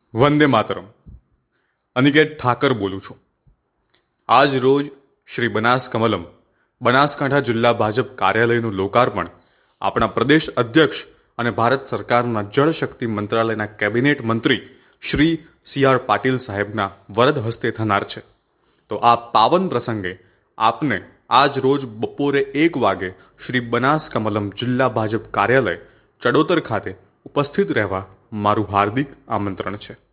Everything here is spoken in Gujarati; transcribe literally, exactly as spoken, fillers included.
વંદે માતરમ. અનિકેત ઠાકર બોલું છું. આજ રોજ શ્રી બનાસ કમલમ બનાસકાંઠા જિલ્લા ભાજપ કાર્યાલયનું લોકાર્પણ આપણા પ્રદેશ અધ્યક્ષ અને ભારત સરકારના જળશક્તિ મંત્રાલયના કેબિનેટ મંત્રી શ્રી સી આર પાટીલ સાહેબના વરદ હસ્તે થનાર છે. તો આ પાવન પ્રસંગે આપને આજ રોજ બપોરે એક વાગે શ્રી બનાસ કમલમ જિલ્લા ભાજપ કાર્યાલય ચડોતર ખાતે ઉપસ્થિત રહેવા મારું હાર્દિક આમંત્રણ છે.